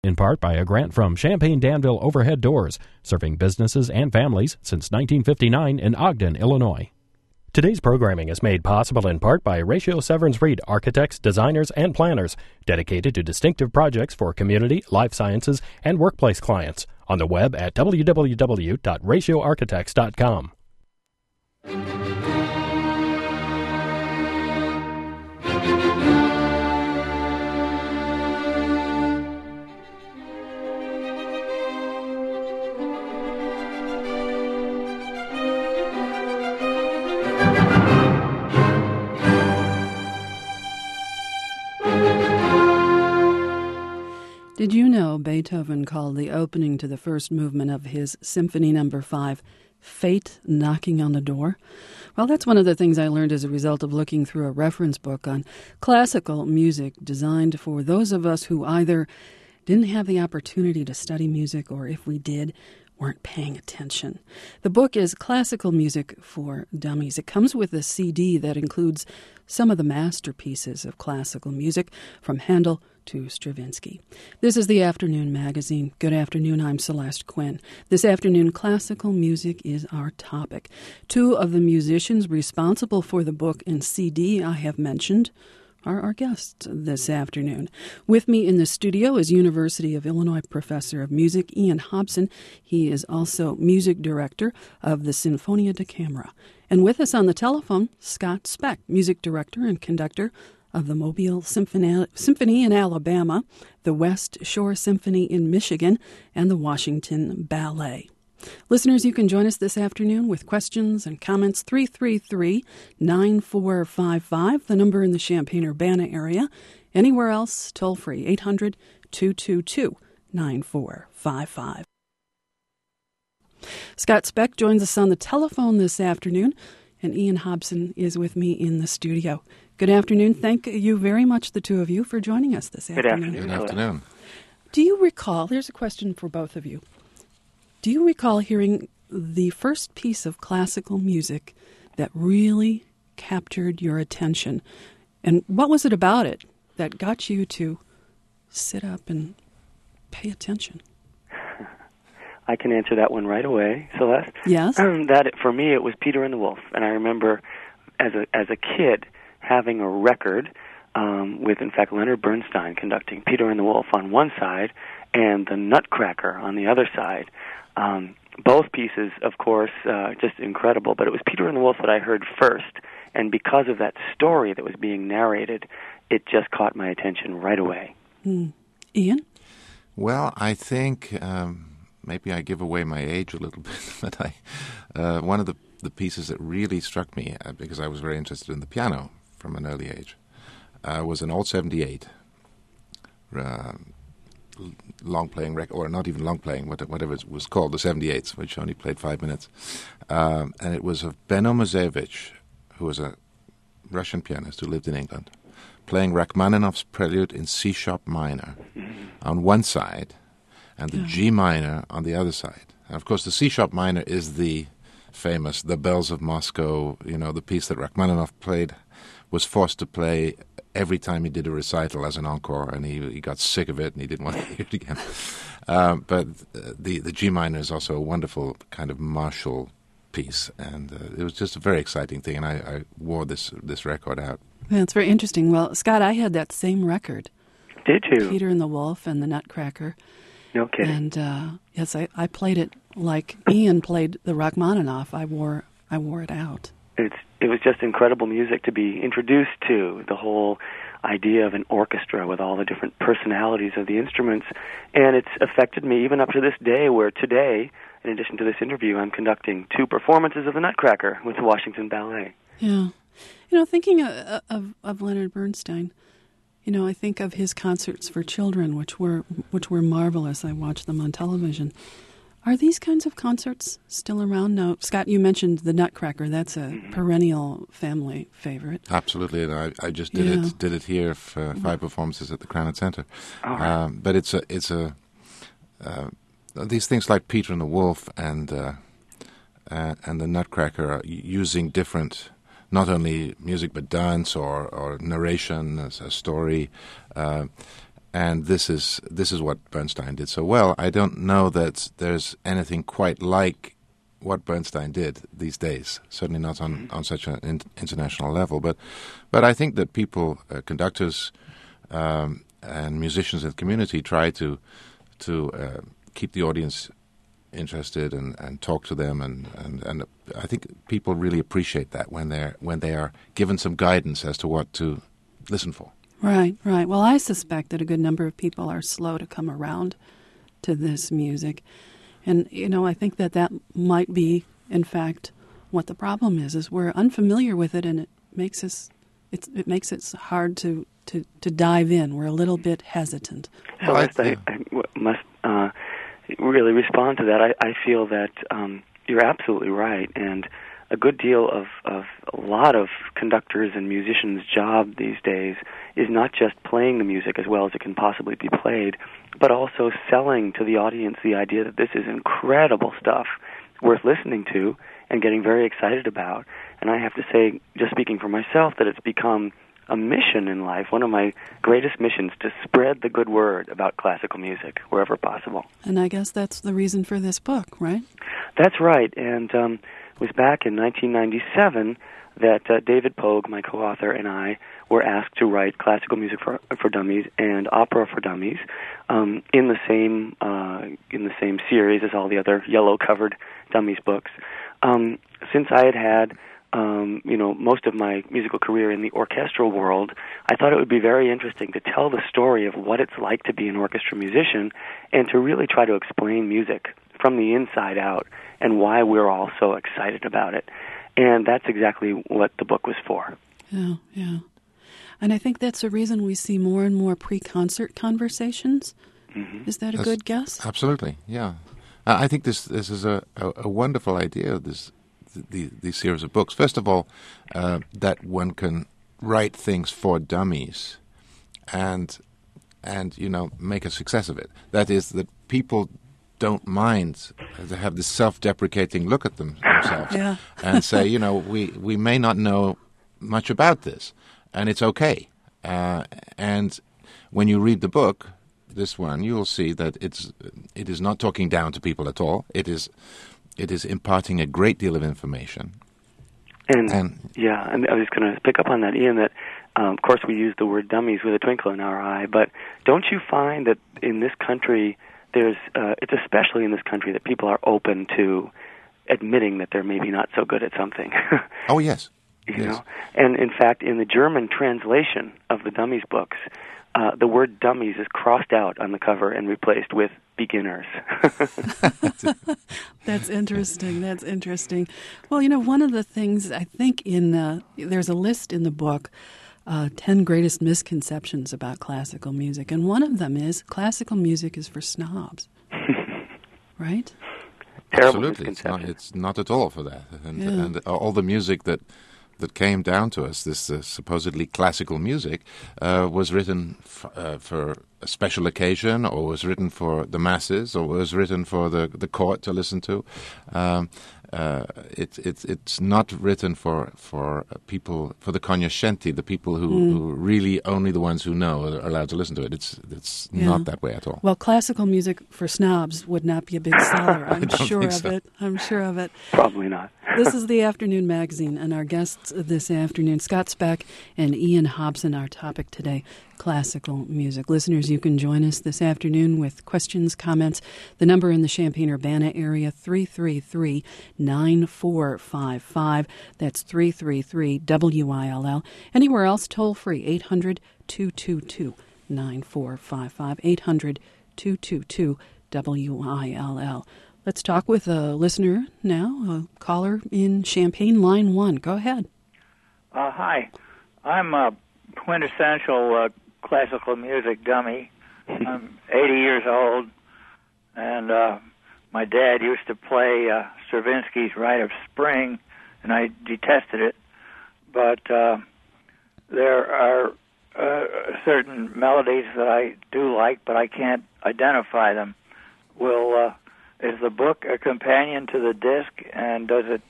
In part by a grant from Champaign-Danville Overhead Doors, serving businesses and families since 1959 in Ogden, Illinois. Today's programming is made possible in part by Ratio Severance Reed architects, designers, and planners dedicated to distinctive projects for community, life sciences, and workplace clients. On the web at www.ratioarchitects.com. Did you know Beethoven called the opening to the first movement of his Symphony No. 5 Fate Knocking on the Door? Well, that's one of the things I learned as a result of looking through a reference book on classical music designed for those of us who either didn't have the opportunity to study music or, if we did, weren't paying attention. The book is Classical Music for Dummies. It comes with a CD that includes some of the masterpieces of classical music from Handel to Stravinsky. This is the Afternoon Magazine. Good afternoon, I'm Celeste Quinn. This afternoon, classical music is our topic. Two of the musicians responsible for the book and CD I have mentioned are our guests this afternoon. With me in the studio is University of Illinois Professor of Music Ian Hobson. He is also music director of the Sinfonia da Camera. And with us on the telephone, Scott Speck, music director and conductor of the Mobile Symphony in Alabama, the West Shore Symphony in Michigan, and the Washington Ballet. Listeners, you can join us this afternoon with questions and comments. 333-9455, the number in the Champaign-Urbana area. Anywhere else, toll free, 800-222-9455. Scott Speck joins us on the telephone this afternoon, and Ian Hobson is with me in the studio. Good afternoon. Thank you very much, the two of you, for joining us this afternoon. Good afternoon. Do you recall, here's a question for both of you. Do you recall hearing the first piece of classical music that really captured your attention? And what was it about it that got you to sit up and pay attention? I can answer that one right away, Celeste. Yes? For me, it was Peter and the Wolf. And I remember as a kid having a record with, in fact, Leonard Bernstein conducting Peter and the Wolf on one side and the Nutcracker on the other side. Both pieces, of course, just incredible, but it was Peter and the Wolf that I heard first, and because of that story that was being narrated, it just caught my attention right away. Ian? Well, I think maybe I give away my age a little bit, but one of the pieces that really struck me, because I was very interested in the piano from an early age, was an old 78. Long playing record, or not even long playing, whatever it was called, the 78s, which only played 5 minutes. And it was of Benno Mosevich, who was a Russian pianist who lived in England, playing Rachmaninoff's Prelude in C-sharp minor on one side and the G minor on the other side. And of course, the C-sharp minor is the famous The Bells of Moscow, the piece that Rachmaninoff was forced to play every time he did a recital as an encore, and he got sick of it and he didn't want to hear it again. But the G minor is also a wonderful kind of martial piece, and it was just a very exciting thing, and I wore this record out. Yeah, it's very interesting. Well, Scott, I had that same record. Did you? Peter and the Wolf and the Nutcracker. No kidding. And yes, I played it like Ian played the Rachmaninoff. I wore it out. It was just incredible music to be introduced to, the whole idea of an orchestra with all the different personalities of the instruments. And it's affected me even up to this day, where today, in addition to this interview, I'm conducting 2 performances of the Nutcracker with the Washington Ballet. Yeah. Thinking of Leonard Bernstein, I think of his concerts for children, which were marvelous. I watched them on television. Are these kinds of concerts still around now? Scott, you mentioned the Nutcracker. That's a perennial family favorite. Absolutely, and I just did it here for 5 performances at the Granite Center. But it's these things like Peter and the Wolf and the Nutcracker are using different, not only music but dance or narration as a story. And this is what Bernstein did so well. I don't know that there's anything quite like what Bernstein did these days. Certainly not on such an international level. But I think that people, conductors, and musicians in the community try to keep the audience interested and talk to them, and I think people really appreciate that when they are given some guidance as to what to listen for. Right. Well, I suspect that a good number of people are slow to come around to this music. And, I think that might be, in fact, what the problem is we're unfamiliar with it, and it makes it hard to dive in. We're a little bit hesitant. So I must really respond to that. I feel that you're absolutely right, and a good deal of a lot of conductors and musicians' job these days is not just playing the music as well as it can possibly be played, but also selling to the audience the idea that this is incredible stuff worth listening to and getting very excited about. And I have to say, just speaking for myself, that it's become a mission in life, one of my greatest missions, to spread the good word about classical music wherever possible. And I guess that's the reason for this book, right? That's right, and it was back in 1997 that David Pogue, my co-author, and I were asked to write classical music for dummies and opera for dummies in the same series as all the other yellow-covered dummies books. Since I had most of my musical career in the orchestral world, I thought it would be very interesting to tell the story of what it's like to be an orchestra musician and to really try to explain music from the inside out and why we're all so excited about it. And that's exactly what the book was for. Yeah. And I think that's the reason we see more and more pre-concert conversations. Mm-hmm. Is that a good guess? Absolutely, yeah. I think this is a wonderful idea, these series of books. First of all, that one can write things for dummies and make a success of it. That is, that people don't mind to have this self-deprecating look at themselves yeah. and say, we may not know much about this, and it's okay. And when you read the book, this one, you will see that it is not talking down to people at all. It is imparting a great deal of information. And I was going to pick up on that, Ian, that of course we use the word dummies with a twinkle in our eye, but don't you find that in this country it's especially in this country that people are open to admitting that they're maybe not so good at something? Oh, yes. You know? And in fact, in the German translation of the Dummies books, the word dummies is crossed out on the cover and replaced with beginners. That's interesting. Well, one of the things I think there's a list in the book, 10 greatest misconceptions about classical music, and one of them is classical music is for snobs. Right? Terrible Absolutely. misconception. It's not at all for that. And all the music that came down to us, this supposedly classical music, was written for a special occasion, or was written for the masses, or was written for the court to listen to. It's not written for people, for the cognoscenti, the people who really only the ones who know are allowed to listen to it. It's not that way at all. Well, classical music for snobs would not be a big seller. I'm sure of it. Probably not. This is the Afternoon Magazine, and our guests this afternoon, Scott Speck and Ian Hobson. Our topic today, classical music. Listeners, you can join us this afternoon with questions, comments. The number in the Champaign-Urbana area, 333-9455. That's 333-WILL. Anywhere else, toll free, 800-222-9455, 800-222-WILL. Let's talk with a listener now, a caller in Champaign, line 1. Go ahead. Hi. I'm a quintessential classical music dummy. I'm 80 years old, and my dad used to play Stravinsky's Rite of Spring, and I detested it. But there are certain melodies that I do like, but I can't identify them. Is the book a companion to the disc, and does it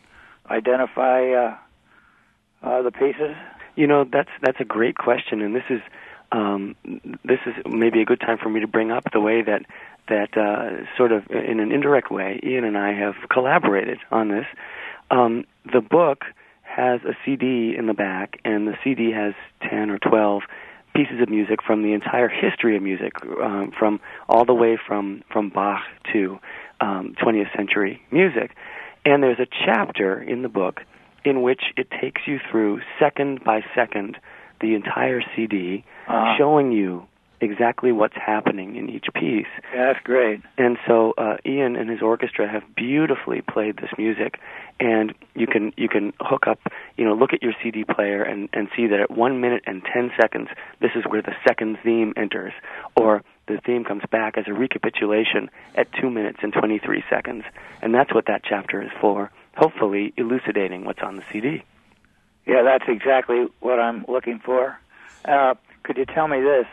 identify the pieces? That's a great question, and this is this is maybe a good time for me to bring up the way that sort of in an indirect way, Ian and I have collaborated on this. The book has a CD in the back, and the CD has 10 or 12 pieces of music from the entire history of music, from all the way from Bach to 20th century music. And there's a chapter in the book in which it takes you through, second by second, the entire CD, showing you exactly what's happening in each piece. Yeah, that's great. And so Ian and his orchestra have beautifully played this music, and you can hook up, look at your CD player and see that at 1 minute and 10 seconds, this is where the second theme enters, or the theme comes back as a recapitulation at 2 minutes and 23 seconds. And that's what that chapter is for, hopefully elucidating what's on the CD. Yeah, that's exactly what I'm looking for. Could you tell me this?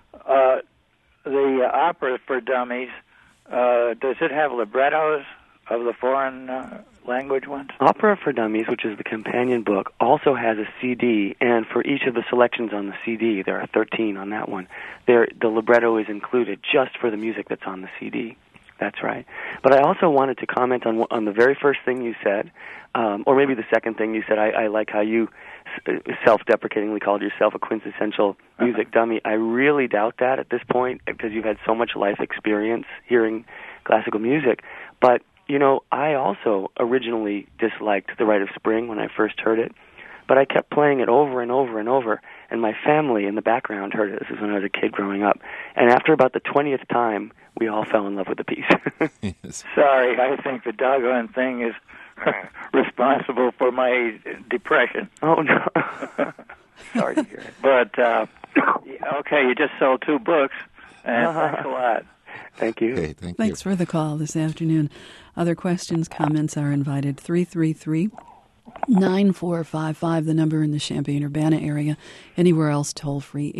The opera for dummies, does it have librettos of the foreign language ones? Opera for Dummies, which is the companion book, also has a CD, and for each of the selections on the CD, there are 13 on that one, the libretto is included just for the music that's on the CD. That's right. But I also wanted to comment on the very first thing you said, or maybe the second thing you said. I like how you self-deprecatingly called yourself a quintessential music dummy. I really doubt that at this point because you've had so much life experience hearing classical music. But, I also originally disliked The Rite of Spring when I first heard it, but I kept playing it over and over and over, and my family in the background heard it. This is when I was a kid growing up. And after about the 20th time, we all fell in love with the piece. Yes. Sorry, I think the doggone thing is responsible for my depression. Oh, no. Sorry to hear it. But, okay, you just sold 2 books, and thanks a lot. Thank you. Okay, thank Thanks for the call this afternoon. Other questions, comments are invited. 333-9455, the number in the Champaign-Urbana area. Anywhere else, toll free,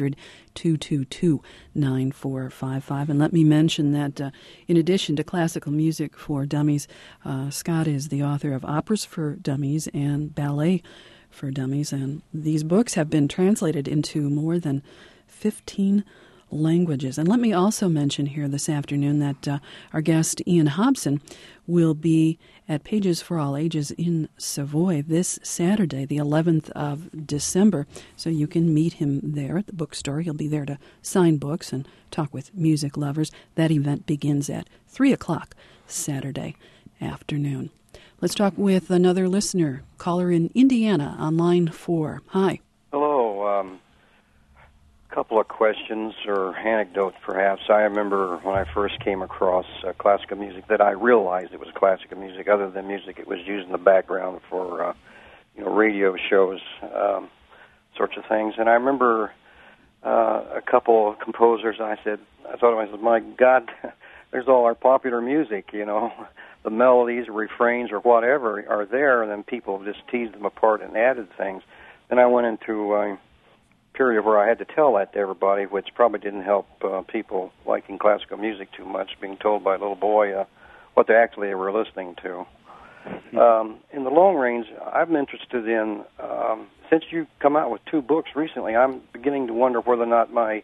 800-222-9455. And let me mention that in addition to classical music for dummies, Scott is the author of Operas for Dummies and Ballet for Dummies. And these books have been translated into more than 15 languages. And let me also mention here this afternoon that our guest Ian Hobson will be at Pages for All Ages in Savoy this Saturday, the 11th of December. So you can meet him there at the bookstore. He'll be there to sign books and talk with music lovers. That event begins at 3 o'clock Saturday afternoon. Let's talk with another listener, caller in Indiana on line 4. Hi. Hello. Couple of questions or anecdotes, perhaps. I remember when I first came across classical music that I realized it was classical music. Other than music, it was used in the background for radio shows, sorts of things. And I remember a couple of composers. I thought to myself, my God, there's all our popular music. The melodies, or refrains, or whatever are there, and then people just teased them apart and added things. Then I went into period where I had to tell that to everybody, which probably didn't help people liking classical music too much, being told by a little boy what they actually were listening to. In the long range, I'm interested in, since you've come out with 2 books recently, I'm beginning to wonder whether or not my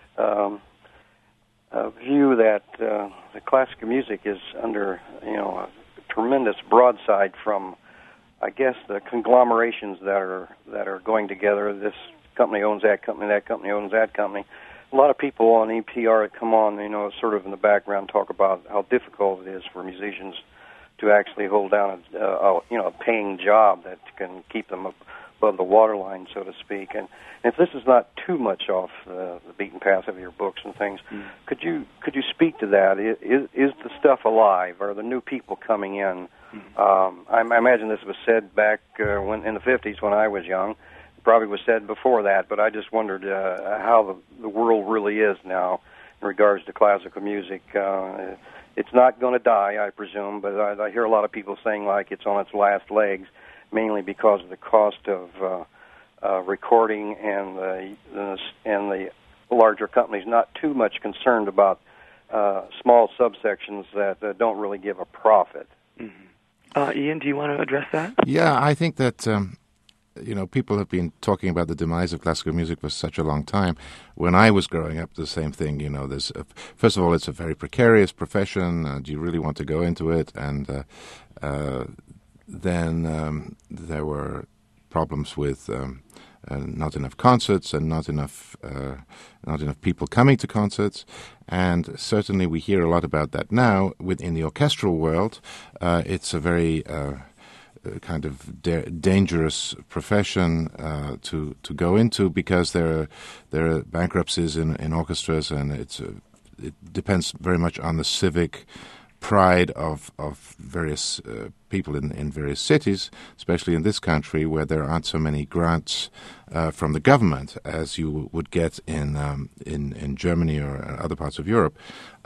view that the classical music is under a tremendous broadside from, I guess, the conglomerations that are going together. This company owns that company owns that company. A lot of people on EPR that come on, sort of in the background talk about how difficult it is for musicians to actually hold down a paying job that can keep them above the waterline, so to speak. And if this is not too much off the beaten path of your books and things, could you speak to that? Is the stuff alive? Are the new people coming in? I imagine this was said back in the 50s when I was young. Probably was said before that, but I just wondered how the world really is now in regards to classical music. It's not going to die, I presume, but I hear a lot of people saying like it's on its last legs, mainly because of the cost of recording and the larger companies not too much concerned about small subsections that don't really give a profit. Mm-hmm. Ian, do you want to address that? Yeah, I think that people have been talking about the demise of classical music for such a long time. When I was growing up, the same thing. First of all, it's a very precarious profession. Do you really want to go into it? And then there were problems with not enough concerts and not enough people coming to concerts. And certainly, we hear a lot about that now. Within the orchestral world, it's a very kind of dangerous profession to go into, because there are bankruptcies in orchestras, and it depends very much on the civic pride of various people in various cities, especially in this country where there aren't so many grants from the government as you would get in Germany or other parts of Europe.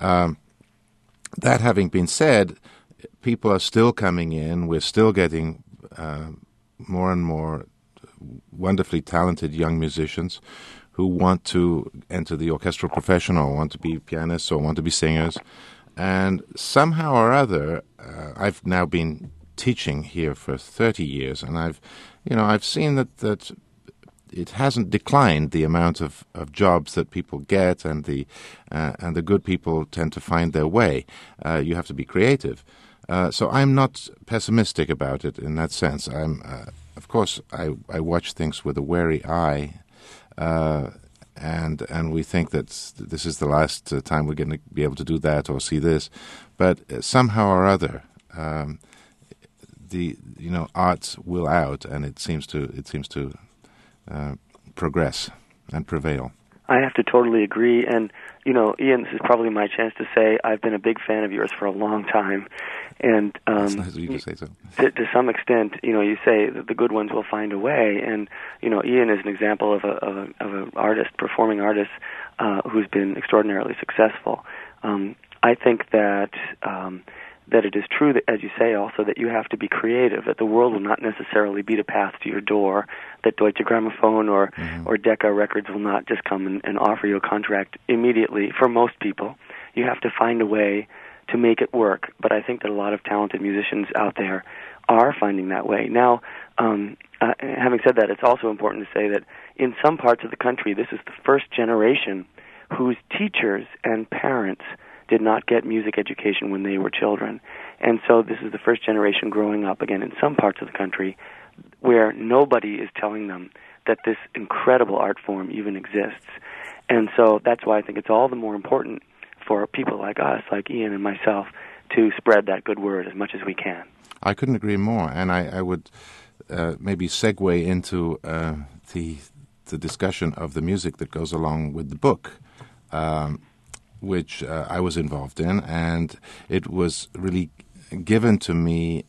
That having been said, people are still coming in. We're still getting more and more wonderfully talented young musicians who want to enter the orchestral profession, or want to be pianists, or want to be singers. And somehow or other, I've now been teaching here for 30 years, and I've seen that it hasn't declined, the amount of jobs that people get, and the good people tend to find their way. You have to be creative. So I'm not pessimistic about it in that sense. Of course, I watch things with a wary eye, and we think that this is the last time we're going to be able to do that or see this. But somehow or other, art will out, and it seems to progress and prevail. I have to totally agree. And, Ian, this is probably my chance to say I've been a big fan of yours for a long time. And it's nice of you to say so. To some extent, you say that the good ones will find a way. And, Ian is an example of an artist, performing artist, who's been extraordinarily successful. I think that it is true that, as you say, also that you have to be creative, that the world will not necessarily beat a path to your door, that Deutsche Grammophon or Decca Records will not just come and offer you a contract immediately. For most people, you have to find a way to make it work. But I think that a lot of talented musicians out there are finding that way. Now, having said that, it's also important to say that in some parts of the country, this is the first generation whose teachers and parents did not get music education when they were children. And so this is the first generation growing up, again, in some parts of the country where nobody is telling them that this incredible art form even exists. And so that's why I think it's all the more important for people like us, like Ian and myself, to spread that good word as much as we can. I couldn't agree more, and I would maybe segue into the discussion of the music that goes along with the book, which I was involved in, and it was really given to me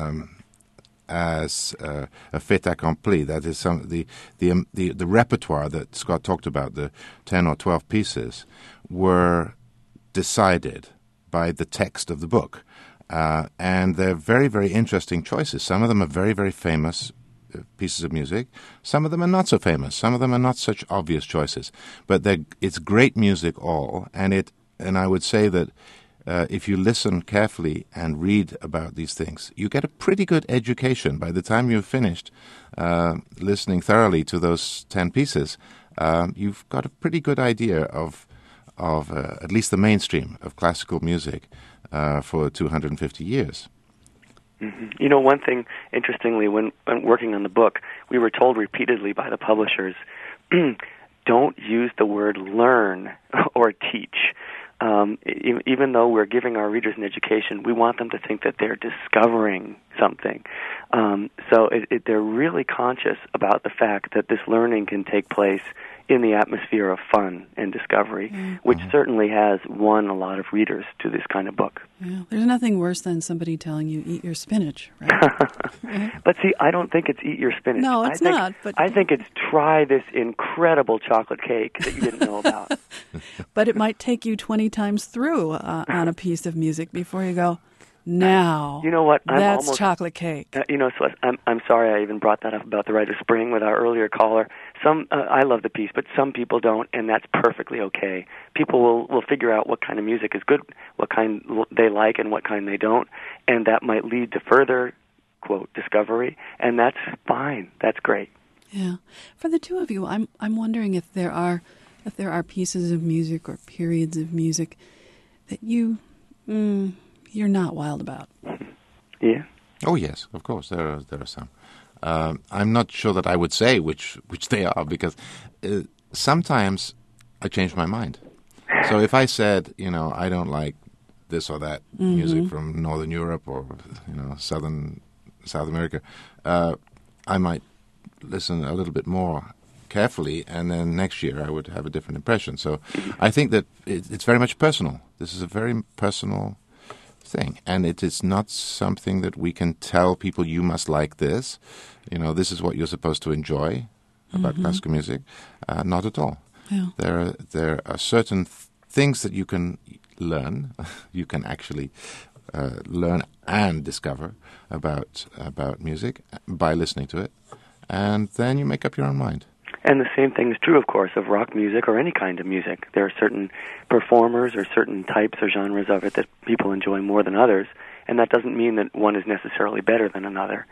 as a fait accompli. That is the repertoire that Scott talked about, the 10 or 12 pieces, were decided by the text of the book. And they're very, very interesting choices. Some of them are very, very famous pieces of music. Some of them are not so famous. Some of them are not such obvious choices. But it's great music all. And I would say that if you listen carefully and read about these things, you get a pretty good education. By the time you've finished listening thoroughly to those 10 pieces, you've got a pretty good idea of at least the mainstream of classical music for 250 years. Mm-hmm. One thing, interestingly, when working on the book, we were told repeatedly by the publishers, don't use the word learn or teach. Even though we're giving our readers an education, we want them to think that they're discovering something. So they're really conscious about the fact that this learning can take place in the atmosphere of fun and discovery, which certainly has won a lot of readers to this kind of book. Yeah, there's nothing worse than somebody telling you, eat your spinach, right? But see, I don't think it's eat your spinach. No, it's not. But I think it's try this incredible chocolate cake that you didn't know about. But it might take you 20 times through on a piece of music before you go, now, you know what? That's chocolate cake. Celeste, I'm sorry I even brought that up about the Rite of Spring with our earlier caller. I love the piece, but some people don't, and that's perfectly okay. People will figure out what kind of music is good, what kind they like, and what kind they don't, and that might lead to further quote, discovery, and that's fine. That's great. Yeah. For the two of you, I'm wondering if there are pieces of music or periods of music that you're not wild about. Yeah. Oh yes, of course there are some. I'm not sure that I would say which they are, because sometimes I change my mind. So if I said, I don't like this or that music from Northern Europe or South America, I might listen a little bit more carefully, and then next year I would have a different impression. So I think that it's very much personal. This is a very personal thing, and it is not something that we can tell people, you must like this. This is what you're supposed to enjoy about classical music. Not at all. Yeah. There are certain things that you can learn. You can actually learn and discover about music by listening to it, and then you make up your own mind. And the same thing is true, of course, of rock music or any kind of music. There are certain performers or certain types or genres of it that people enjoy more than others, and that doesn't mean that one is necessarily better than another.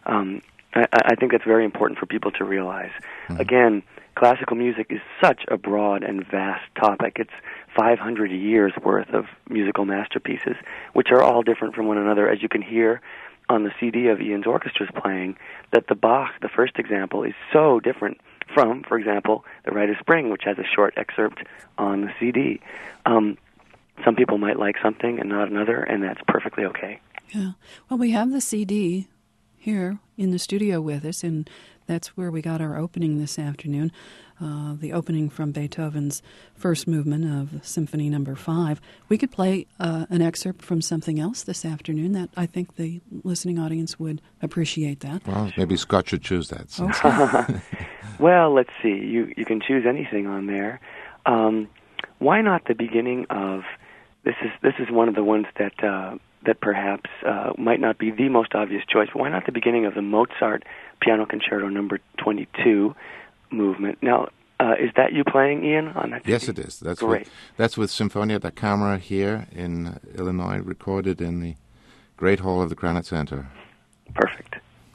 I think that's very important for people to realize. Again, classical music is such a broad and vast topic. It's 500 years worth of musical masterpieces, which are all different from one another, as you can hear on the CD of Ian's orchestra's playing, that the Bach, the first example, is so different from, for example, The Rite of Spring, which has a short excerpt on the CD. Some people might like something and not another, and that's perfectly okay. Yeah. Well, we have the CD here in the studio with us, and that's where we got our opening this afternoon, the opening from Beethoven's first movement of Symphony No. 5. We could play an excerpt from something else this afternoon that I think the listening audience would appreciate that. Well, maybe Scott should choose that. So. Okay. Well, let's see. You can choose anything on there. Why not the beginning of... This is one of the ones that perhaps might not be the most obvious choice, but why not the beginning of the Mozart Piano Concerto No. 22 movement? Now, is that you playing, Ian, on that CD? Yes, it is. That's great. That's with Sinfonia da Camera here in Illinois, recorded in the Great Hall of the Granite Center. Perfect.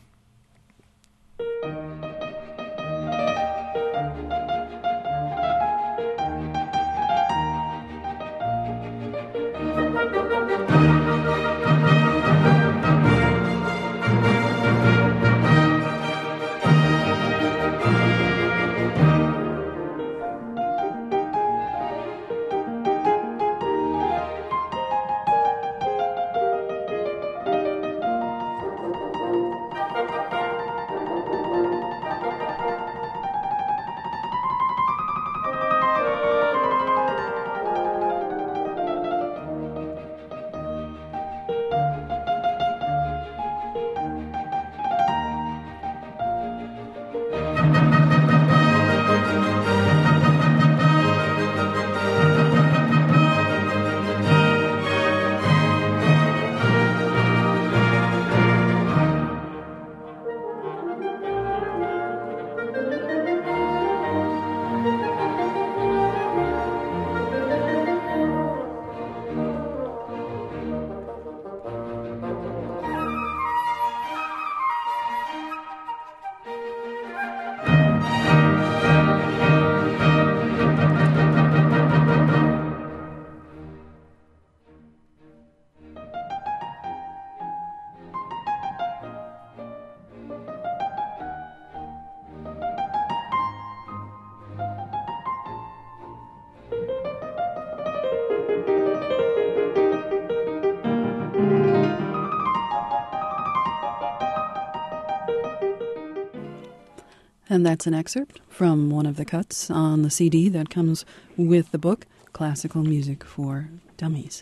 And that's an excerpt from one of the cuts on the CD that comes with the book, Classical Music for Dummies.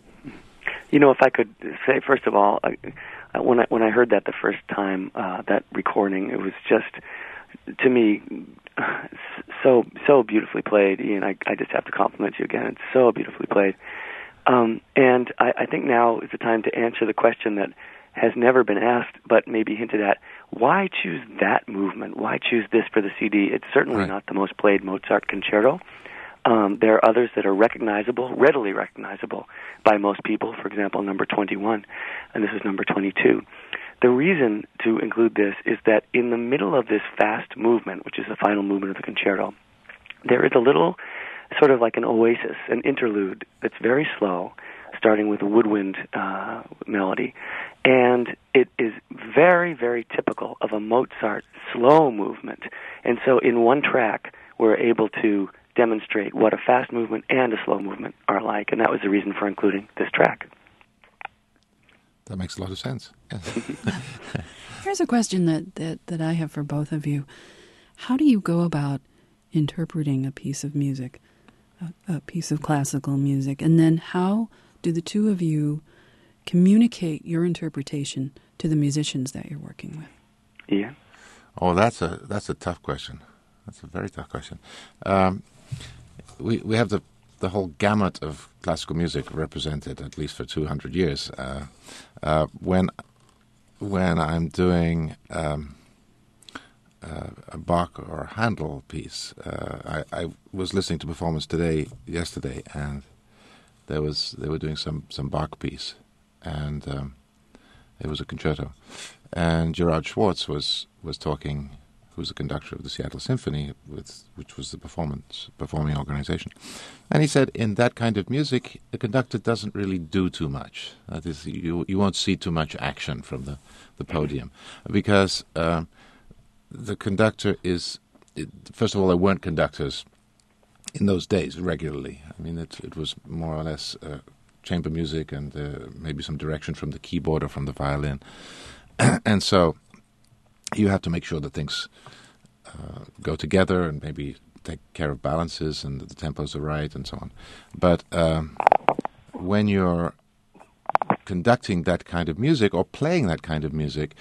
If I could say, first of all, when I heard that the first time, that recording, it was just, to me, so beautifully played. Ian, I just have to compliment you again. It's so beautifully played. And I think now is the time to answer the question that has never been asked, but maybe hinted at. Why choose that movement? Why choose this for the CD? It's certainly not the most played Mozart concerto. There are others that are recognizable, readily recognizable by most people. For example, number 21, and this is number 22. the reason to include this is that in the middle of this fast movement, which is the final movement of the concerto, there is a little sort of like an oasis, an interlude that's very slow, starting with a woodwind melody. And it is very, very typical of a Mozart slow movement. And so in one track, we're able to demonstrate what a fast movement and a slow movement are like, and that was the reason for including this track. That makes a lot of sense. Here's a question that I have for both of you. How do you go about interpreting a piece of music, a piece of classical music, and then how do the two of you communicate your interpretation to the musicians that you're working with? Yeah. Oh, that's a tough question. That's a very tough question. We have the whole gamut of classical music represented, at least for 200 years. When I'm doing a Bach or Handel piece, I was listening to performance yesterday, and they were doing some Bach piece, and it was a concerto, and Gerard Schwartz was talking, who's the conductor of the Seattle Symphony, which was the performing organization. And he said, in that kind of music, the conductor doesn't really do too much. That is, you won't see too much action from the podium, because the conductor is, first of all, there weren't conductors in those days regularly. I mean, it was more or less chamber music and maybe some direction from the keyboard or from the violin. And so you have to make sure that things go together and maybe take care of balances and that the tempos are right and so on. But when you're conducting that kind of music or playing that kind of music,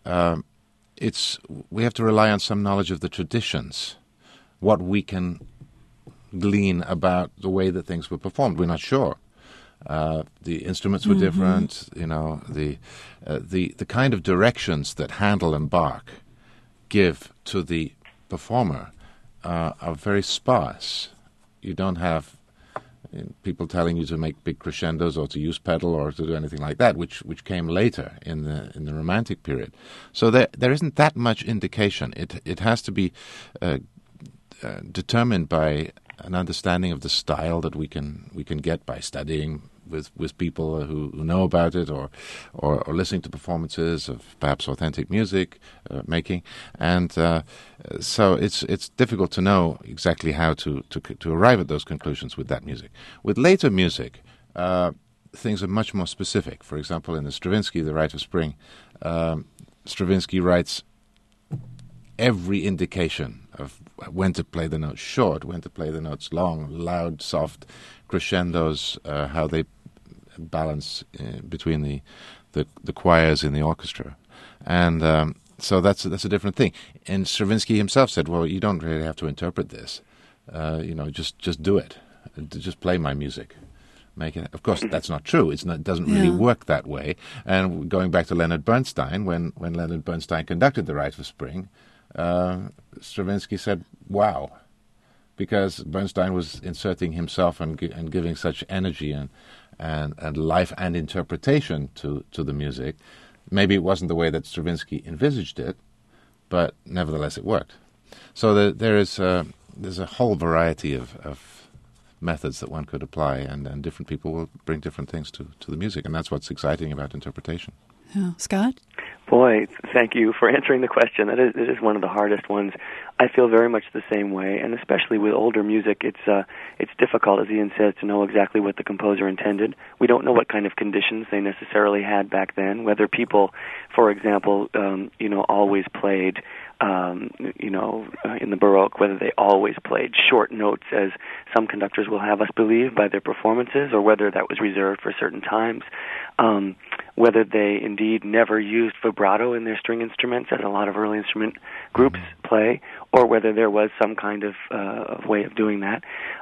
we have to rely on some knowledge of the traditions, what we can glean about the way that things were performed. We're not sure. The instruments were different, the kind of directions that Handel and Bach give to the performer are very sparse. You don't have people telling you to make big crescendos or to use pedal or to do anything like that, which came later in the Romantic period. So there isn't that much indication. It has to be determined by an understanding of the style that we can get by studying with people who know about it, or listening to performances of perhaps authentic music making, and so it's difficult to know exactly how to arrive at those conclusions with that music. With later music, things are much more specific. For example, in the Stravinsky, The Rite of Spring, Stravinsky writes every indication of when to play the notes short, when to play the notes long, loud, soft, crescendos, how they balance between the choirs in the orchestra. And so that's a different thing. And Stravinsky himself said, well, you don't really have to interpret this. Just do it. Just play my music. Make it. Of course, that's not true. It doesn't really work that way. And going back to Leonard Bernstein, when Leonard Bernstein conducted The Rite of Spring, Stravinsky said, wow, because Bernstein was inserting himself and giving such energy and life and interpretation to the music. Maybe it wasn't the way that Stravinsky envisaged it, but nevertheless it worked. So there's a whole variety of methods that one could apply, and different people will bring different things to the music, and that's what's exciting about interpretation. Yeah. Scott? Boy, thank you for answering the question. It is one of the hardest ones. I feel very much the same way, and especially with older music, it's difficult, as Ian says, to know exactly what the composer intended. We don't know what kind of conditions they necessarily had back then, whether people, for example, always played, in the Baroque, whether they always played short notes, as some conductors will have us believe by their performances, or whether that was reserved for certain times. Whether they indeed never used vibrato in their string instruments, as a lot of early instrument groups play, or whether there was some kind of way of doing that.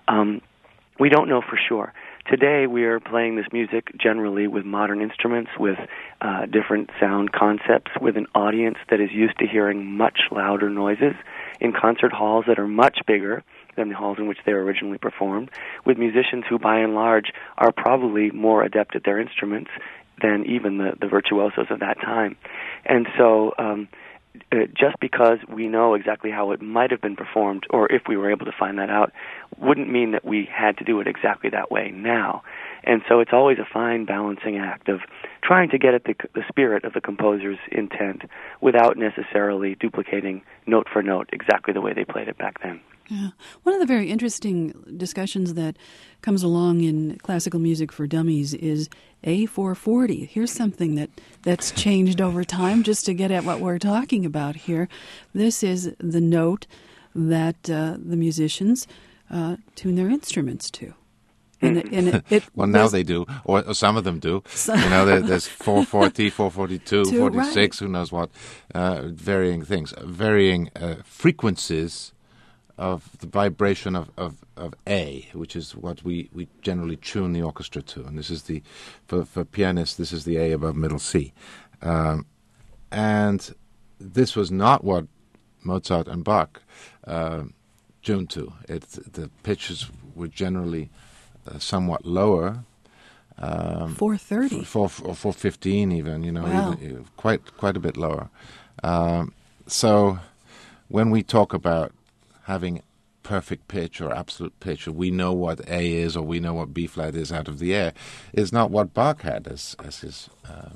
We don't know for sure. Today we are playing this music generally with modern instruments, with different sound concepts, with an audience that is used to hearing much louder noises in concert halls that are much bigger than the halls in which they were originally performed, with musicians who, by and large, are probably more adept at their instruments than even the virtuosos of that time. And so just because we know exactly how it might have been performed, or if we were able to find that out, wouldn't mean that we had to do it exactly that way now. And so it's always a fine balancing act of trying to get at the spirit of the composer's intent without necessarily duplicating note for note exactly the way they played it back then. Yeah. One of the very interesting discussions that comes along in classical music for dummies is A440. Here's something that's changed over time, just to get at what we're talking about here. This is the note that the musicians tune their instruments to. Well, now they do, or some of them do. There's 440, 442, 46, right. Who knows what, varying things, varying frequencies of the vibration of A, which is what we generally tune the orchestra to. And this is for pianists, this is the A above middle C. And this was not what Mozart and Bach tuned to. The pitches were generally somewhat lower. 430. 415 even, wow. Even, quite a bit lower. So when we talk about having perfect pitch or absolute pitch, or we know what A is, or we know what B flat is out of the air, is not what Bach had as his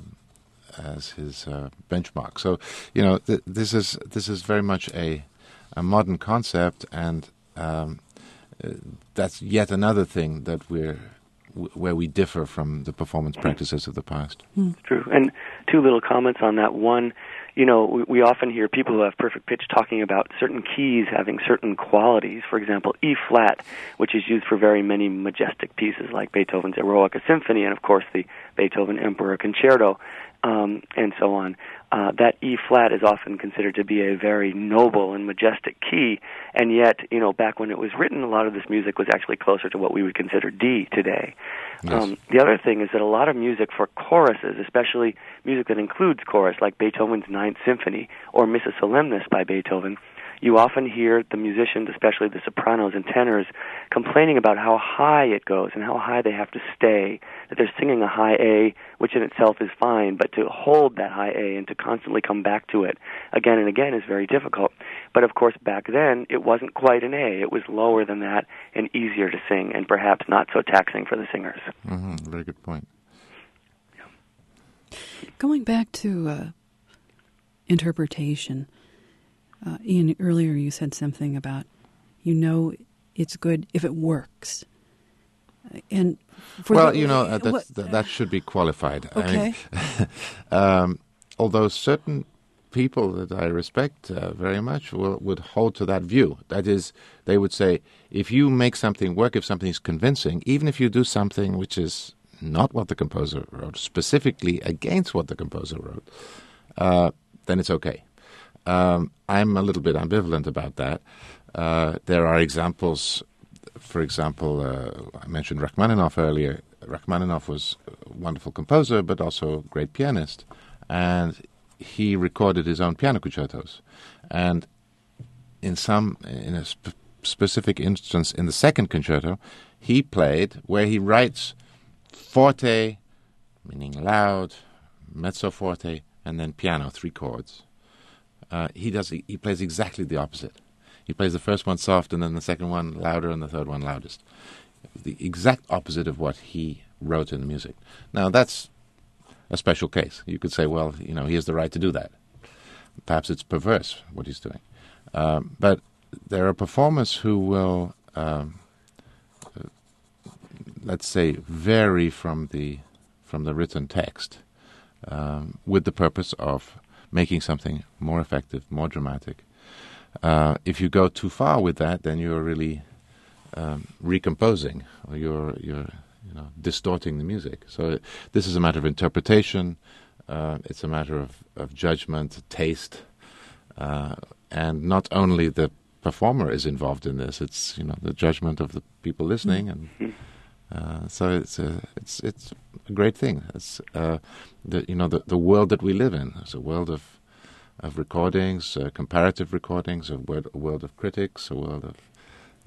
benchmark. So this is very much a modern concept, and that's yet another thing that where we differ from the performance practices of the past. True. And two little comments on that. One, we often hear people who have perfect pitch talking about certain keys having certain qualities. For example, E flat, which is used for very many majestic pieces like Beethoven's Eroica Symphony and, of course, the Beethoven Emperor Concerto, and so on. That E flat is often considered to be a very noble and majestic key, and yet, back when it was written, a lot of this music was actually closer to what we would consider D today. Yes. The other thing is that a lot of music for choruses, especially music that includes chorus, like Beethoven's Ninth Symphony or Missa Solemnis by Beethoven, you often hear the musicians, especially the sopranos and tenors, complaining about how high it goes and how high they have to stay, that they're singing a high A, which in itself is fine, but to hold that high A and to constantly come back to it again and again is very difficult. But of course, back then, it wasn't quite an A. It was lower than that and easier to sing, and perhaps not so taxing for the singers. Mm-hmm. Very good point. Going back to interpretation, Ian, earlier you said something about, it's good if it works. And that should be qualified. Okay. I mean, although certain people that I respect very much would hold to that view. That is, they would say, if you make something work, if something is convincing, even if you do something which is not what the composer wrote, specifically against what the composer wrote, then it's okay. I'm a little bit ambivalent about that. There are examples. For example, I mentioned Rachmaninoff earlier. Rachmaninoff was a wonderful composer, but also a great pianist. And he recorded his own piano concertos. And in a specific instance, in the second concerto, he played where he writes forte, meaning loud, mezzo forte, and then piano, 3 chords. He plays exactly the opposite. He plays the first one soft, and then the second one louder, and the third one loudest. The exact opposite of what he wrote in the music. Now, that's a special case. You could say, well, he has the right to do that. Perhaps it's perverse, what he's doing. But there are performers who will, let's say, vary from the written text with the purpose of making something more effective, more dramatic. If you go too far with that, then you're really recomposing, or you're distorting the music. So this is a matter of interpretation. It's a matter of judgment, taste, and not only the performer is involved in this. It's the judgment of the people listening, and so it's a great thing. It's the world that we live in. It's a world of recordings, comparative recordings, a world of critics, a world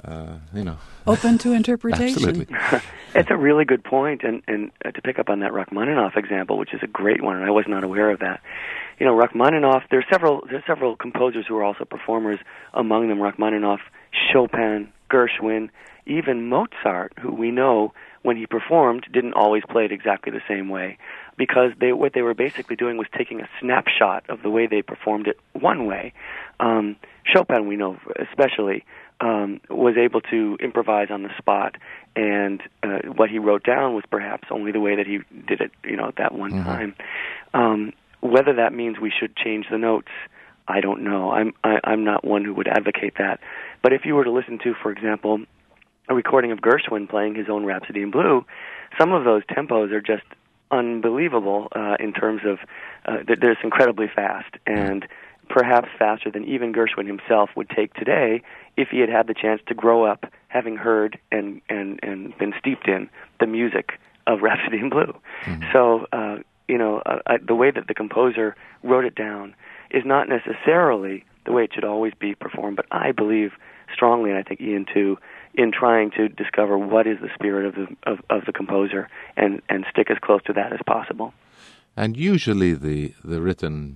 Open to interpretation. Absolutely. It's a really good point, and to pick up on that Rachmaninoff example, which is a great one, and I was not aware of that. Rachmaninoff, there's several composers who are also performers, among them Rachmaninoff, Chopin, Gershwin, even Mozart, who we know when he performed didn't always play it exactly the same way, because what they were basically doing was taking a snapshot of the way they performed it one way. Chopin, we know especially, was able to improvise on the spot, and what he wrote down was perhaps only the way that he did it, at that one time. Whether that means we should change the notes, I don't know. I'm not one who would advocate that. But if you were to listen to, for example, a recording of Gershwin playing his own Rhapsody in Blue, some of those tempos are just unbelievable in terms of they're just incredibly fast, and perhaps faster than even Gershwin himself would take today if he had had the chance to grow up having heard and been steeped in the music of Rhapsody in Blue. So, the way that the composer wrote it down is not necessarily the way it should always be performed, but I believe strongly, and I think Ian too, in trying to discover what is the spirit of the composer and stick as close to that as possible. And usually the written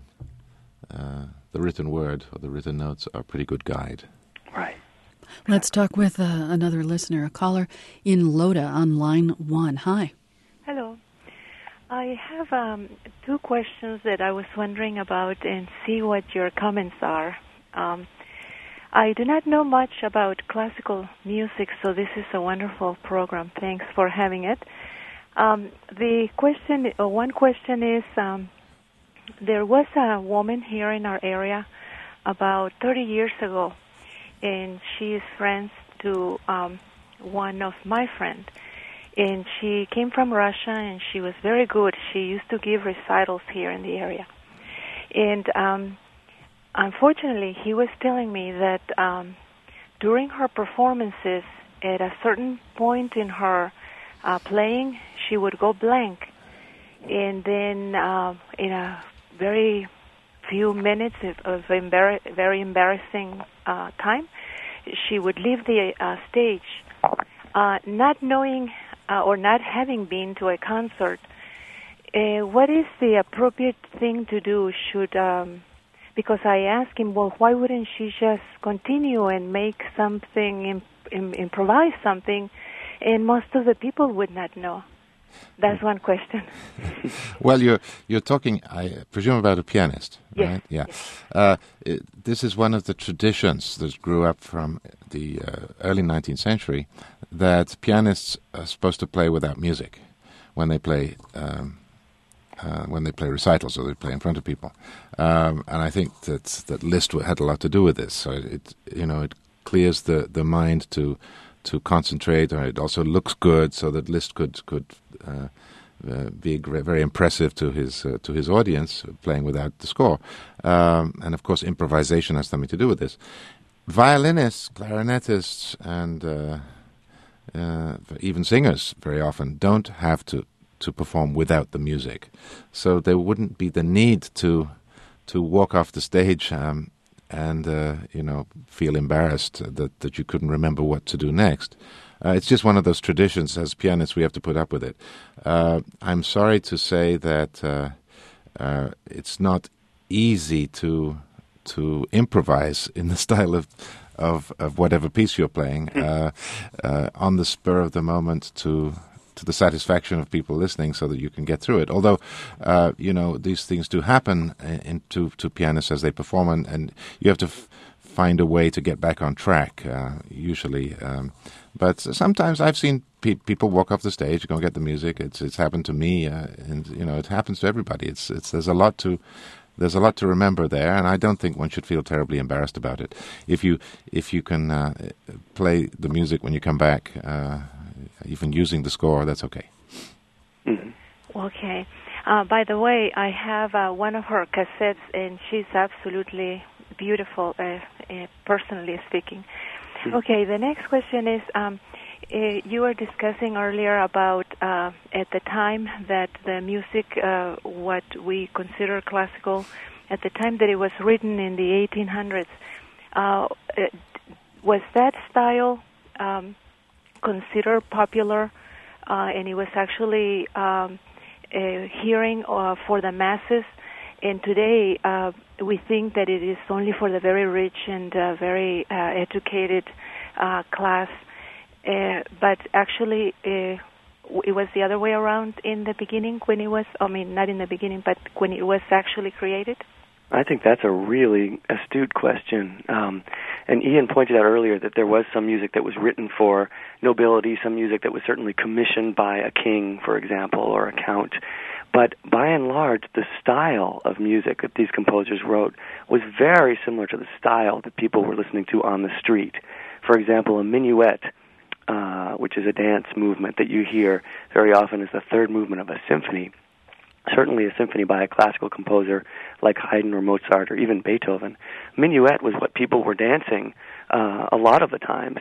word or the written notes are a pretty good guide. Right. Let's talk with another listener, a caller in Loda on line 1. Hi. Hello. I have 2 questions that I was wondering about and see what your comments are. I do not know much about classical music, so this is a wonderful program. Thanks for having it. One question is, there was a woman here in our area about 30 years ago, and she is friends to one of my friends. And she came from Russia, and she was very good. She used to give recitals here in the area. And unfortunately, he was telling me that during her performances, at a certain point in her playing, she would go blank. And then in a very few minutes of very embarrassing time, she would leave the stage, not knowing or not having been to a concert. What is the appropriate thing to do? Because I asked him, well, why wouldn't she just continue and make something, improvise something, and most of the people would not know? That's one question. Well, you're talking, I presume, about a pianist, right? Yes. Yeah. This is one of the traditions that grew up from the early 19th century, that pianists are supposed to play without music when they play recitals or they play in front of people. And I think that Liszt had a lot to do with this. So it clears the mind to concentrate, or it also looks good, so that Liszt could be very impressive to his audience, playing without the score. And of course, improvisation has something to do with this. Violinists, clarinetists, and even singers very often don't have to perform without the music, so there wouldn't be the need to walk off the stage and feel embarrassed that you couldn't remember what to do next. It's just one of those traditions. As pianists, we have to put up with it. I'm sorry to say that it's not easy to improvise in the style of whatever piece you're playing on the spur of the moment to the satisfaction of people listening, so that you can get through it. Although, these things do happen to pianists as they perform, and you have to find a way to get back on track, usually. But sometimes I've seen people walk off the stage, go and get the music. It's happened to me, and it happens to everybody. There's a lot to remember there, and I don't think one should feel terribly embarrassed about it. If you can play the music when you come back, even using the score, that's okay. Mm-hmm. Okay. By the way, I have one of her cassettes, and she's absolutely beautiful, personally speaking. Okay, the next question is, you were discussing earlier about at the time that the music, what we consider classical, at the time that it was written in the 1800s, was that style considered popular, and it was actually hearing for the masses. And today, we think that it is only for the very rich and very educated class. But actually, it was the other way around in the beginning when it was, not in the beginning, but when it was actually created. I think that's a really astute question. And Ian pointed out earlier that there was some music that was written for nobility, some music that was certainly commissioned by a king, for example, or a count. But by and large, the style of music that these composers wrote was very similar to the style that people were listening to on the street. For example, a minuet, which is a dance movement that you hear very often as the third movement of a symphony, certainly a symphony by a classical composer like Haydn or Mozart or even Beethoven. Minuet was what people were dancing a lot of the times.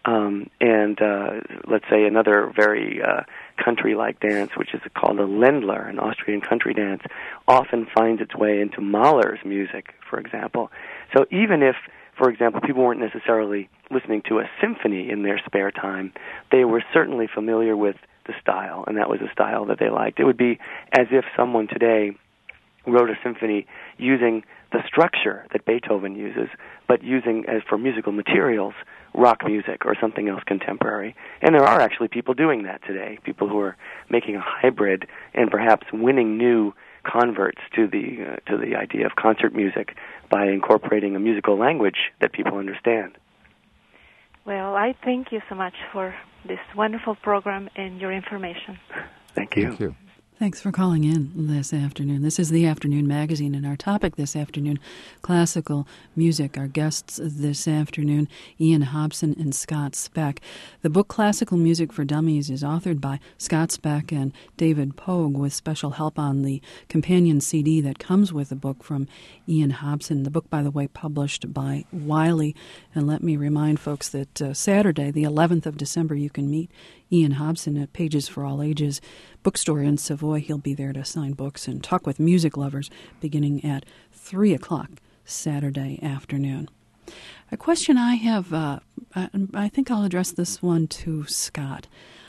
Let's say another very country-like dance, which is called a Ländler, an Austrian country dance, often finds its way into Mahler's music, for example. So even if, for example, people weren't necessarily listening to a symphony in their spare time, they were certainly familiar with the style, and that was a style that they liked. It would be as if someone today wrote a symphony using the structure that Beethoven uses, but using, as for musical materials, rock music or something else contemporary. And there are actually people doing that today, people who are making a hybrid and perhaps winning new converts to the idea of concert music by incorporating a musical language that people understand. Well, I thank you so much for this wonderful program and your information. Thank you. Thank you. Thanks for calling in this afternoon. This is the Afternoon Magazine, and our topic this afternoon, classical music. Our guests this afternoon, Ian Hobson and Scott Speck. The book Classical Music for Dummies is authored by Scott Speck and David Pogue, with special help on the companion CD that comes with the book from Ian Hobson. The book, by the way, published by Wiley. And let me remind folks that Saturday, the 11th of December, you can meet Ian Hobson at Pages for All Ages bookstore in Savoy. He'll be there to sign books and talk with music lovers beginning at 3 o'clock Saturday afternoon. A question I have, I think I'll address this one to Scott.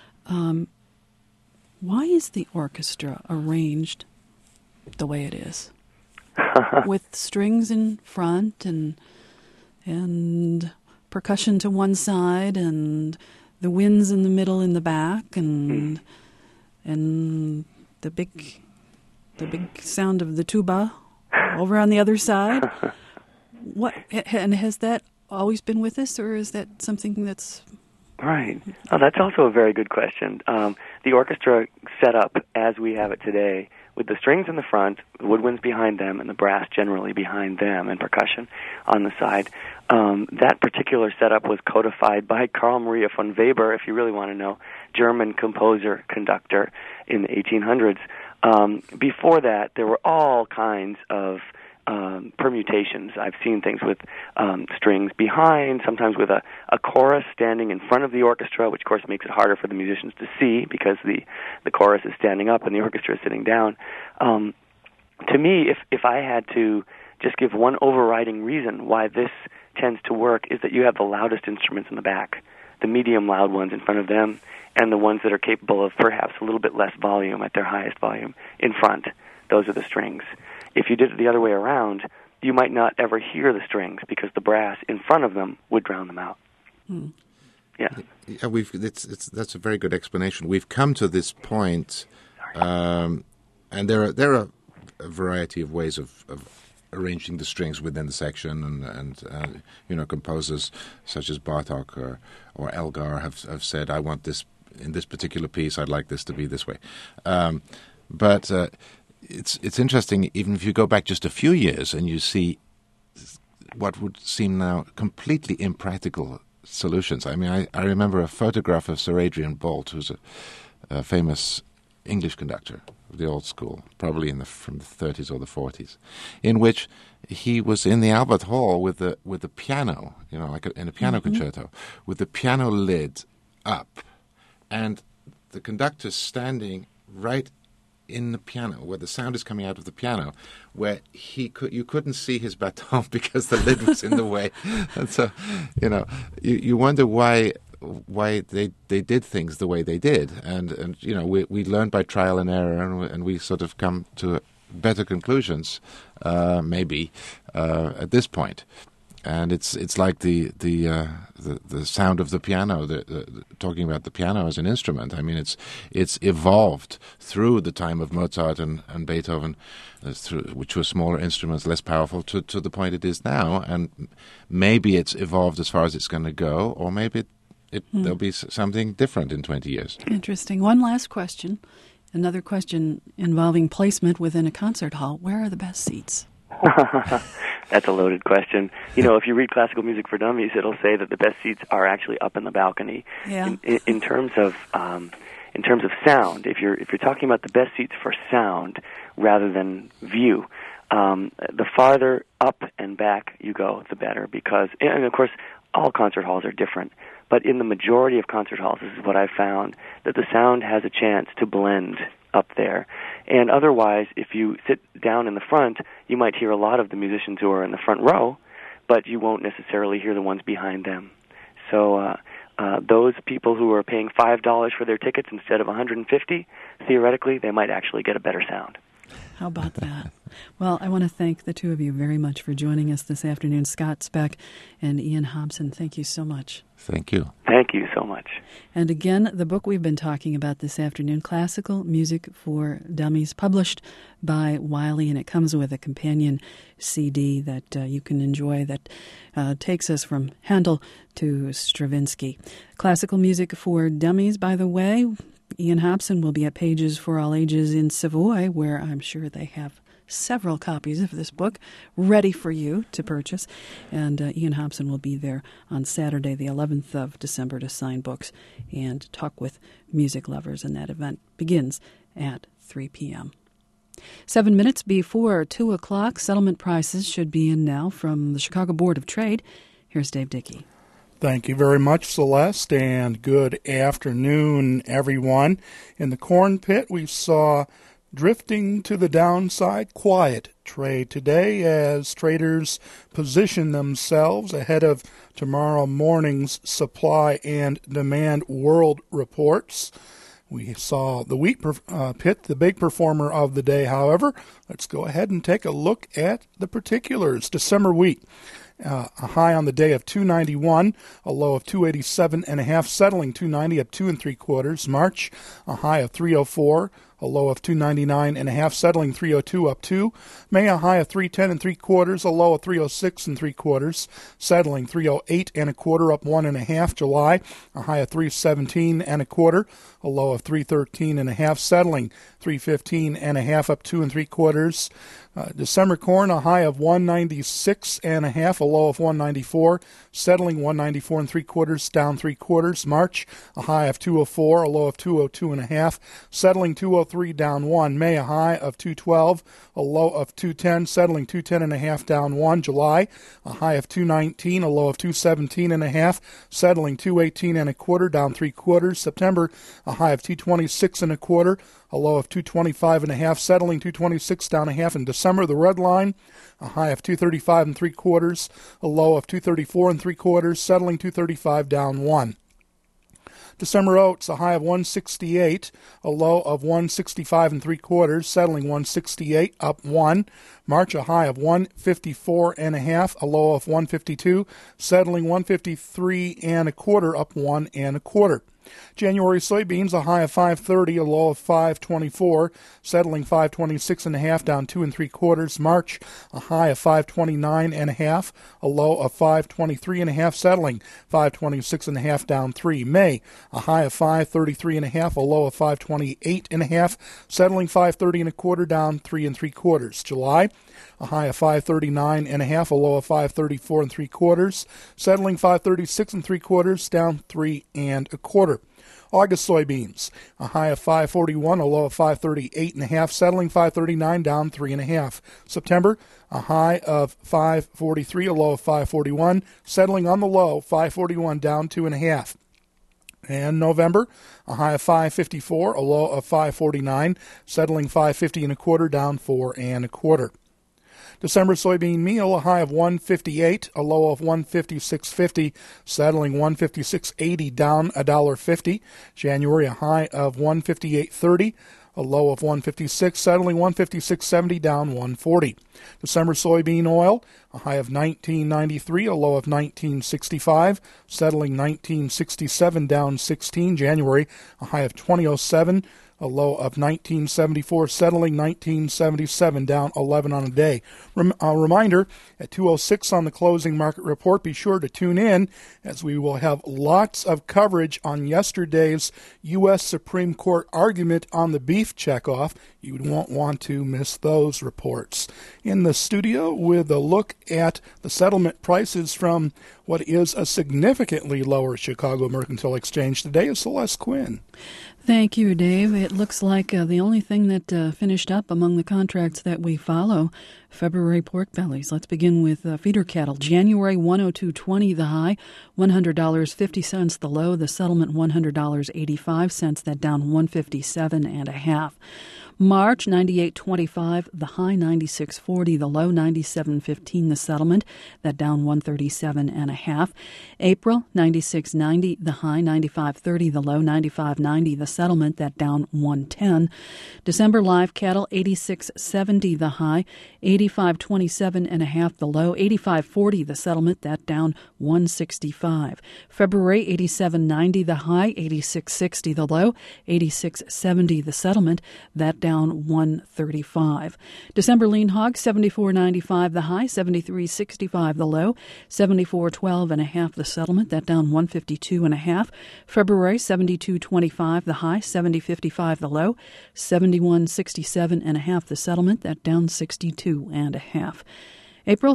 Why is the orchestra arranged the way it is? With strings in front and percussion to one side and the winds in the middle in the back and the big sound of the tuba over on the other side. What, and has that always been with us, or is that something that's right? Oh, that's also a very good question. The orchestra set up as we have it today, with the strings in the front, the woodwinds behind them, and the brass generally behind them, and percussion on the side. That particular setup was codified by Carl Maria von Weber, if you really want to know, German composer, conductor in the 1800s. Before that, there were all kinds of permutations. I've seen things with strings behind, sometimes with a chorus standing in front of the orchestra, which of course makes it harder for the musicians to see because the chorus is standing up and the orchestra is sitting down. To me, if I had to just give one overriding reason why this tends to work, is that you have the loudest instruments in the back, the medium loud ones in front of them, and the ones that are capable of perhaps a little bit less volume at their highest volume in front. Those are the strings. If you did it the other way around, you might not ever hear the strings because the brass in front of them would drown them out. Yeah, that's a very good explanation. We've come to this point, and there are a variety of ways of arranging the strings within the section, and composers such as Bartók or Elgar have said, I want this in this particular piece, I'd like this to be this way. But it's interesting, even if you go back just a few years and you see what would seem now completely impractical solutions. I mean, I remember a photograph of Sir Adrian Boult, who's a famous English conductor of the old school, probably from the 30s or the 40s, in which he was in the Albert Hall with the piano, like in a piano concerto, with the piano lid up, and the conductor standing right in the piano, where the sound is coming out of the piano, where you couldn't see his baton because the lid was in the way. And so, you wonder why why they did things the way they did, and we learned by trial and error, and we sort of come to better conclusions, maybe at this point. And it's like the sound of the piano. Talking about the piano as an instrument, I mean, it's evolved through the time of Mozart and Beethoven, which were smaller instruments, less powerful, to the point it is now. And maybe it's evolved as far as it's going to go, or maybe there'll be something different in 20 years. Interesting. One last question, another question involving placement within a concert hall. Where are the best seats? That's a loaded question. If you read Classical Music for Dummies, it'll say that the best seats are actually up in the balcony. Yeah. In terms of sound, if you're talking about the best seats for sound rather than view, the farther up and back you go, the better. Because, and of course, all concert halls are different. But in the majority of concert halls, this is what I've found, that the sound has a chance to blend up there. And otherwise, if you sit down in the front, you might hear a lot of the musicians who are in the front row, but you won't necessarily hear the ones behind them. So those people who are paying $5 for their tickets instead of $150, theoretically, they might actually get a better sound. How about that? Well, I want to thank the two of you very much for joining us this afternoon. Scott Speck and Ian Hobson, thank you so much. Thank you. Thank you so much. And again, the book we've been talking about this afternoon, Classical Music for Dummies, published by Wiley, and it comes with a companion CD that you can enjoy that takes us from Handel to Stravinsky. Classical Music for Dummies, by the way, Ian Hobson will be at Pages for All Ages in Savoy, where I'm sure they have several copies of this book ready for you to purchase. And Ian Hobson will be there on Saturday, the 11th of December, to sign books and talk with music lovers. And that event begins at 3 p.m. 7 minutes before 2 o'clock, settlement prices should be in now from the Chicago Board of Trade. Here's Dave Dickey. Thank you very much, Celeste, and good afternoon, everyone. In the corn pit, we saw drifting to the downside, quiet trade today as traders position themselves ahead of tomorrow morning's supply and demand world reports. We saw the wheat pit, the big performer of the day, however. Let's go ahead and take a look at the particulars. December wheat. A high on the day of 291, a low of 287.5, settling 290 up 2 3/4. March, a high of 304, a low of 299.5, settling 302 up 2. May, a high of 310 3/4, a low of 306 3/4, settling 308 1/4 up 1 1/2. July, a high of 317 1/4, a low of 313.5, settling 315 1/2 up 2 3/4. December corn, a high of 196.5, a low of 194, settling 194 3/4, down 3/4. March, a high of 204, a low of 202.5, settling 203, down 1. May, a high of 212, a low of 210, settling 210.5, down 1. July, a high of 219, a low of 217.5, settling 218 1/4, down 3/4. September, a high of 226 1/4, a low of 225.5, settling 226, down 1/2. In December, the red line, a high of 235 3/4, a low of 234 3/4, settling 235, down 1. December oats, a high of 168, a low of 165 3/4, settling 168, up 1. March, a high of 154.5, a low of 152, settling 153 1/4, up 1 1/4. January soybeans, a high of 530, a low of 524, settling 526.5, down 2 3/4. March, a high of 529.5, a low of 523.5, settling 526.5, down 3. May, a high of 533.5, a low of 528.5, settling 530 1/4, down 3 3/4. July, a high of 539.5, a low of 534 3/4, settling 536 3/4, down 3 1/4. August soybeans, a high of 541, a low of 538.5, settling 539, down 3 1/2. September, a high of 543, a low of 541, settling on the low 541, down 2 1/2. And November, a high of 554, a low of 549, settling 550 1/4, down 4 1/4. December soybean meal, a high of 158, a low of 156.50, settling 156.80, down $1.50. January, a high of 158.30, a low of 156, settling 156.70, down 140. December soybean oil, a high of 19.93, a low of 19.65, settling 19.67, down 16. January, a high of 20.07, a low of 19.74, settling 19.77, down 11 on a day. A reminder, at 2:06 on the closing market report, be sure to tune in as we will have lots of coverage on yesterday's U.S. Supreme Court argument on the beef checkoff. You won't want to miss those reports. In the studio with a look at the settlement prices from what is a significantly lower Chicago Mercantile Exchange today is Celeste Quinn. Thank you, Dave. It looks like the only thing that finished up among the contracts that we follow, February pork bellies. Let's begin with feeder cattle. January, $102.20 the high, $100.50 the low. The settlement, $100.85. That down $157.50. March, $98.25 the high, $96.40 the low, $97.15 the settlement. That down $137.50. April, $96.90 the high, $95.30 the low, $95.90 the settlement. That down $110. December live cattle, $86.70 the high, $85.27.50 the low, $85.40 the settlement. That down $165. February, $87.90 the high, $86.60 the low, $86.70 the settlement. That down $135. December lean hog, $74.95 the high, $73.65 the low, $74.12.50 the settlement. That down $152.50. February, $72.25 the high, $70.55 the low, $71.67.50 the settlement. That down $62.50. April,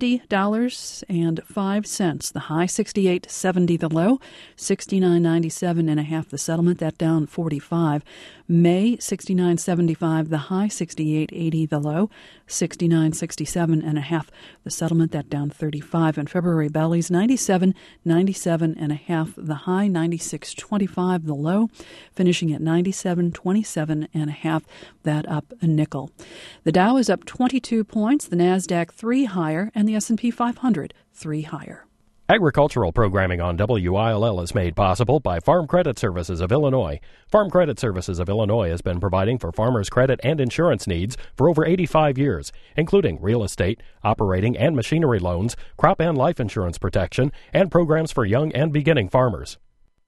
$70.05 the high, $68.70 the low, $69.97.50 the settlement. That down $45. May, $69.75 the high, $68.80 the low, $69.67.50 the settlement. That down $35. And February bellies, $97.97.50 the high, $96.25 the low, finishing at $97.27.50. That up a nickel. The Dow is up 22 points, the NASDAQ 3 higher, and the S&P 500 3 higher. Agricultural programming on WILL is made possible by Farm Credit Services of Illinois. Farm Credit Services of Illinois has been providing for farmers' credit and insurance needs for over 85 years, including real estate, operating and machinery loans, crop and life insurance protection, and programs for young and beginning farmers.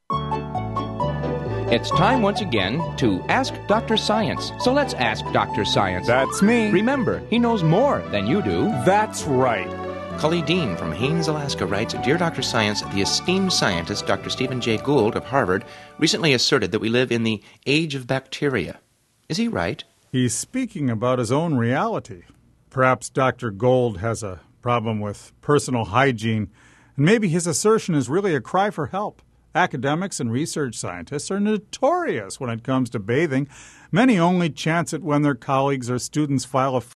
It's time once again to Ask Dr. Science. So let's ask Dr. Science. That's me. Remember, he knows more than you do. That's right. Cully Dean from Haines, Alaska writes, Dear Dr. Science, the esteemed scientist Dr. Stephen Jay Gould of Harvard recently asserted that we live in the age of bacteria. Is he right? He's speaking about his own reality. Perhaps Dr. Gould has a problem with personal hygiene, and maybe his assertion is really a cry for help. Academics and research scientists are notorious when it comes to bathing. Many only chance it when their colleagues or students file a